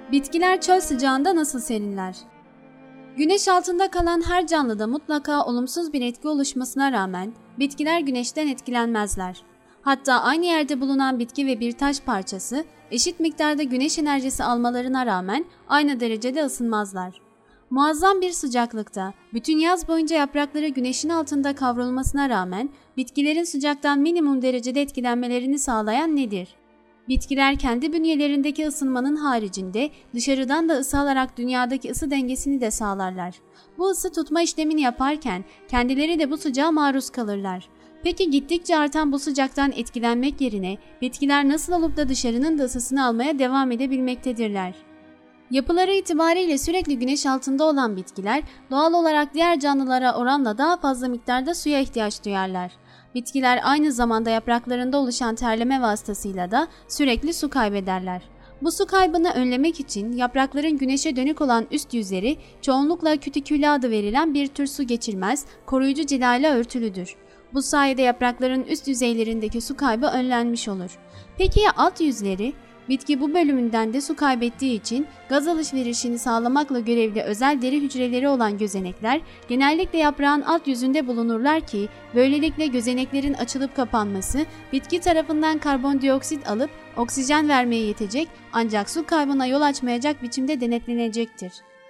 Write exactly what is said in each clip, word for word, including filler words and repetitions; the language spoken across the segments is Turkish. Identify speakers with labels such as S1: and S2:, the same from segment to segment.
S1: Bitkiler çöl sıcağında nasıl serinler? Güneş altında kalan her canlıda mutlaka olumsuz bir etki oluşmasına rağmen bitkiler güneşten etkilenmezler. Hatta aynı yerde bulunan bitki ve bir taş parçası eşit miktarda güneş enerjisi almalarına rağmen aynı derecede ısınmazlar. Muazzam bir sıcaklıkta bütün yaz boyunca yaprakları güneşin altında kavrulmasına rağmen bitkilerin sıcaktan minimum derecede etkilenmelerini sağlayan nedir? Bitkiler kendi bünyelerindeki ısınmanın haricinde dışarıdan da ısı alarak dünyadaki ısı dengesini de sağlarlar. Bu ısı tutma işlemini yaparken kendileri de bu sıcağa maruz kalırlar. Peki gittikçe artan bu sıcaktan etkilenmek yerine bitkiler nasıl olup da dışarının da ısısını almaya devam edebilmektedirler? Yapıları itibariyle sürekli güneş altında olan bitkiler doğal olarak diğer canlılara oranla daha fazla miktarda suya ihtiyaç duyarlar. Bitkiler aynı zamanda yapraklarında oluşan terleme vasıtasıyla da sürekli su kaybederler. Bu su kaybını önlemek için yaprakların güneşe dönük olan üst yüzleri çoğunlukla kütikülle adı verilen bir tür su geçirmez, koruyucu cilayla örtülüdür. Bu sayede yaprakların üst yüzeylerindeki su kaybı önlenmiş olur. Peki ya alt yüzleri? Bitki bu bölümünden de su kaybettiği için gaz alışverişini sağlamakla görevli özel deri hücreleri olan gözenekler genellikle yaprağın alt yüzünde bulunurlar ki böylelikle gözeneklerin açılıp kapanması bitki tarafından karbondioksit alıp oksijen vermeye yetecek ancak su kaybına yol açmayacak biçimde denetlenecektir.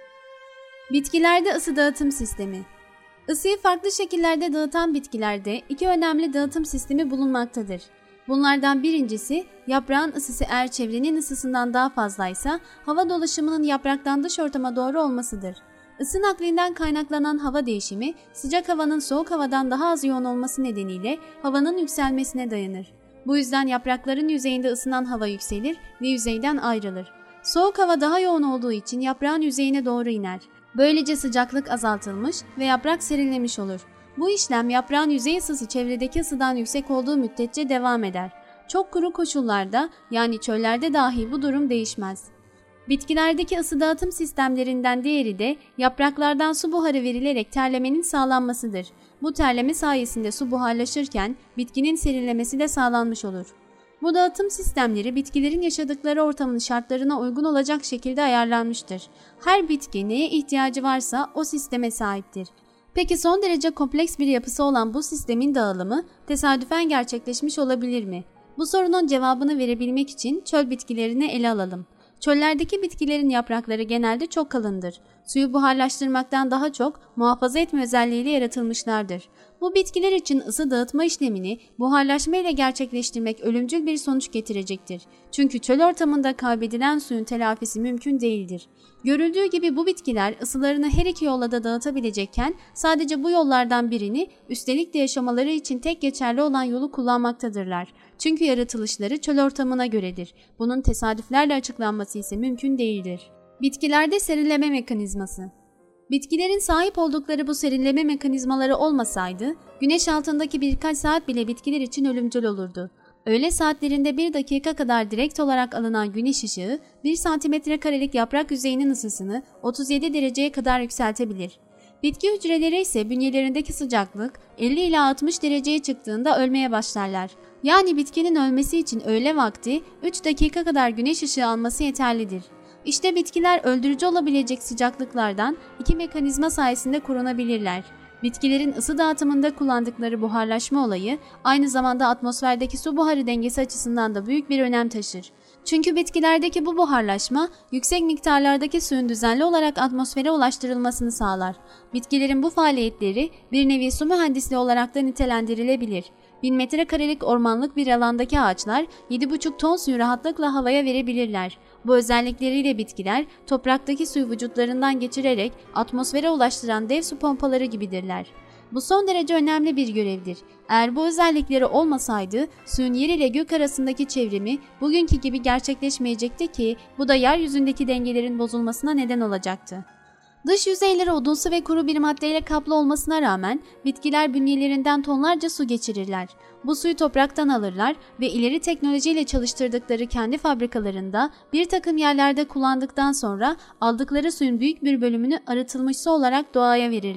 S1: Bitkilerde ısı dağıtım sistemi. Isıyı farklı şekillerde dağıtan bitkilerde iki önemli dağıtım sistemi bulunmaktadır. Bunlardan birincisi yaprağın ısısı eğer çevrenin ısısından daha fazlaysa hava dolaşımının yapraktan dış ortama doğru olmasıdır. Isı naklinden kaynaklanan hava değişimi sıcak havanın soğuk havadan daha az yoğun olması nedeniyle havanın yükselmesine dayanır. Bu yüzden yaprakların yüzeyinde ısınan hava yükselir ve yüzeyden ayrılır. Soğuk hava daha yoğun olduğu için yaprağın yüzeyine doğru iner. Böylece sıcaklık azaltılmış ve yaprak serinlemiş olur. Bu işlem yaprağın yüzey ısısı çevredeki ısıdan yüksek olduğu müddetçe devam eder. Çok kuru koşullarda yani çöllerde dahi bu durum değişmez. Bitkilerdeki ısı dağıtım sistemlerinden diğeri de yapraklardan su buharı verilerek terlemenin sağlanmasıdır. Bu terleme sayesinde su buharlaşırken bitkinin serinlemesi de sağlanmış olur. Bu dağıtım sistemleri bitkilerin yaşadıkları ortamın şartlarına uygun olacak şekilde ayarlanmıştır. Her bitki neye ihtiyacı varsa o sisteme sahiptir. Peki son derece kompleks bir yapısı olan bu sistemin dağılımı tesadüfen gerçekleşmiş olabilir mi? Bu sorunun cevabını verebilmek için çöl bitkilerini ele alalım. Çöllerdeki bitkilerin yaprakları genelde çok kalındır. Suyu buharlaştırmaktan daha çok muhafaza etme özelliğiyle yaratılmışlardır. Bu bitkiler için ısı dağıtma işlemini buharlaşma ile gerçekleştirmek ölümcül bir sonuç getirecektir. Çünkü çöl ortamında kaybedilen suyun telafisi mümkün değildir. Görüldüğü gibi bu bitkiler ısılarını her iki yolla da dağıtabilecekken sadece bu yollardan birini, üstelik de yaşamaları için tek geçerli olan yolu kullanmaktadırlar. Çünkü yaratılışları çöl ortamına göredir. Bunun tesadüflerle açıklanması ise mümkün değildir. Bitkilerde serinleme mekanizması. Bitkilerin sahip oldukları bu serinleme mekanizmaları olmasaydı, güneş altındaki birkaç saat bile bitkiler için ölümcül olurdu. Öğle saatlerinde bir dakika kadar direkt olarak alınan güneş ışığı, bir santimetre karelik yaprak yüzeyinin ısısını otuz yedi dereceye kadar yükseltebilir. Bitki hücreleri ise bünyelerindeki sıcaklık elli ila altmış dereceye çıktığında ölmeye başlarlar. Yani bitkinin ölmesi için öğle vakti üç dakika kadar güneş ışığı alması yeterlidir. İşte bitkiler öldürücü olabilecek sıcaklıklardan iki mekanizma sayesinde korunabilirler. Bitkilerin ısı dağıtımında kullandıkları buharlaşma olayı aynı zamanda atmosferdeki su buharı dengesi açısından da büyük bir önem taşır. Çünkü bitkilerdeki bu buharlaşma yüksek miktarlardaki suyun düzenli olarak atmosfere ulaştırılmasını sağlar. Bitkilerin bu faaliyetleri bir nevi su mühendisliği olarak da nitelendirilebilir. bin metrekarelik ormanlık bir alandaki ağaçlar yedi buçuk ton suyu rahatlıkla havaya verebilirler. Bu özellikleriyle bitkiler topraktaki suyu vücutlarından geçirerek atmosfere ulaştıran dev su pompaları gibidirler. Bu son derece önemli bir görevdir. Eğer bu özellikleri olmasaydı suyun yer ile gök arasındaki çevrimi bugünkü gibi gerçekleşmeyecekti ki bu da yeryüzündeki dengelerin bozulmasına neden olacaktı. Dış yüzeyleri odunsu ve kuru bir maddeyle kaplı olmasına rağmen bitkiler bünyelerinden tonlarca su geçirirler. Bu suyu topraktan alırlar ve ileri teknolojiyle çalıştırdıkları kendi fabrikalarında bir takım yerlerde kullandıktan sonra aldıkları suyun büyük bir bölümünü arıtılmış su olarak doğaya verirler.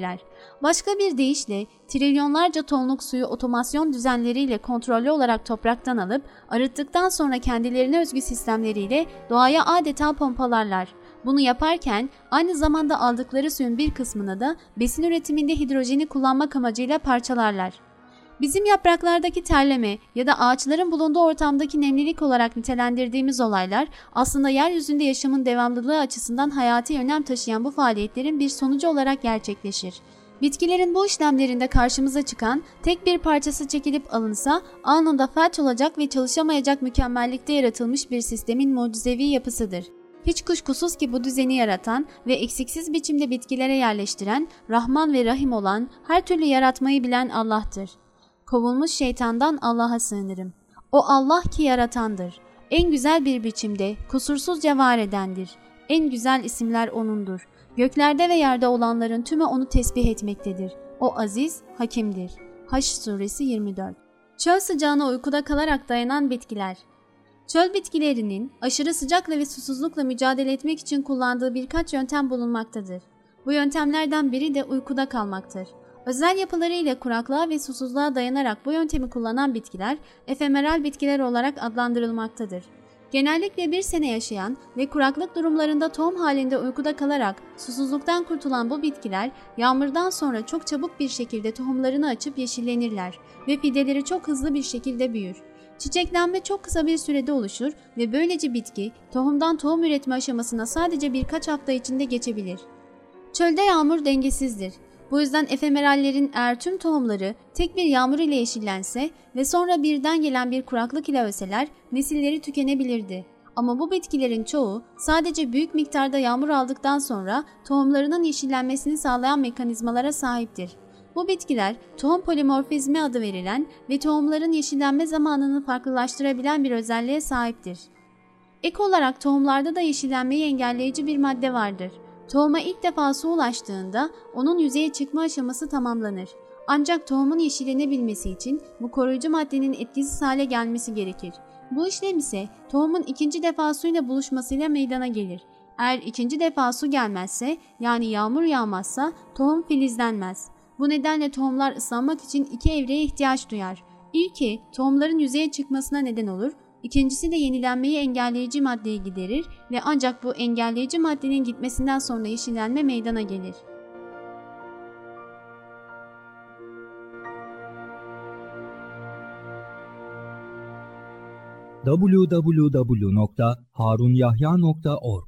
S1: Başka bir deyişle trilyonlarca tonluk suyu otomasyon düzenleriyle kontrollü olarak topraktan alıp arıttıktan sonra kendilerine özgü sistemleriyle doğaya adeta pompalarlar. Bunu yaparken aynı zamanda aldıkları suyun bir kısmını da besin üretiminde hidrojeni kullanmak amacıyla parçalarlar. Bizim yapraklardaki terleme ya da ağaçların bulunduğu ortamdaki nemlilik olarak nitelendirdiğimiz olaylar aslında yeryüzünde yaşamın devamlılığı açısından hayati önem taşıyan bu faaliyetlerin bir sonucu olarak gerçekleşir. Bitkilerin bu işlemlerinde karşımıza çıkan tek bir parçası çekilip alınsa anında felç olacak ve çalışamayacak mükemmellikte yaratılmış bir sistemin mucizevi yapısıdır. Hiç kuşkusuz ki bu düzeni yaratan ve eksiksiz biçimde bitkilere yerleştiren, Rahman ve Rahim olan, her türlü yaratmayı bilen Allah'tır. Kovulmuş şeytandan Allah'a sığınırım. O Allah ki yaratandır. En güzel bir biçimde, kusursuzca var edendir. En güzel isimler O'nundur. Göklerde ve yerde olanların tümü O'nu tesbih etmektedir. O aziz, hakimdir. Haşr suresi yirmi dört. Çöl sıcağına uykuda kalarak dayanan bitkiler. Çöl bitkilerinin aşırı sıcakla ve susuzlukla mücadele etmek için kullandığı birkaç yöntem bulunmaktadır. Bu yöntemlerden biri de uykuda kalmaktır. Özel yapılarıyla kuraklığa ve susuzluğa dayanarak bu yöntemi kullanan bitkiler efemeral bitkiler olarak adlandırılmaktadır. Genellikle bir sene yaşayan ve kuraklık durumlarında tohum halinde uykuda kalarak susuzluktan kurtulan bu bitkiler yağmurdan sonra çok çabuk bir şekilde tohumlarını açıp yeşillenirler ve fideleri çok hızlı bir şekilde büyür. Çiçeklenme çok kısa bir sürede oluşur ve böylece bitki tohumdan tohum üretme aşamasına sadece birkaç hafta içinde geçebilir. Çölde yağmur dengesizdir. Bu yüzden efemerallerin eğer tüm tohumları tek bir yağmur ile yeşillense ve sonra birden gelen bir kuraklık ile ölseler nesilleri tükenebilirdi. Ama bu bitkilerin çoğu sadece büyük miktarda yağmur aldıktan sonra tohumlarının yeşillenmesini sağlayan mekanizmalara sahiptir. Bu bitkiler tohum polimorfizmi adı verilen ve tohumların yeşillenme zamanını farklılaştırabilen bir özelliğe sahiptir. Ek olarak tohumlarda da yeşillenmeyi engelleyici bir madde vardır. Tohuma ilk defa su ulaştığında onun yüzeye çıkma aşaması tamamlanır. Ancak tohumun yeşillenebilmesi için bu koruyucu maddenin etkisiz hale gelmesi gerekir. Bu işlem ise tohumun ikinci defa suyla buluşmasıyla meydana gelir. Eğer ikinci defa su gelmezse, yani yağmur yağmazsa tohum filizlenmez. Bu nedenle tohumlar ıslanmak için iki evreye ihtiyaç duyar. İlki tohumların yüzeye çıkmasına neden olur. İkincisi de yenilenmeyi engelleyici maddeyi giderir ve ancak bu engelleyici maddenin gitmesinden sonra yeşillenme meydana gelir.
S2: double-u double-u double-u nokta harunyahya nokta org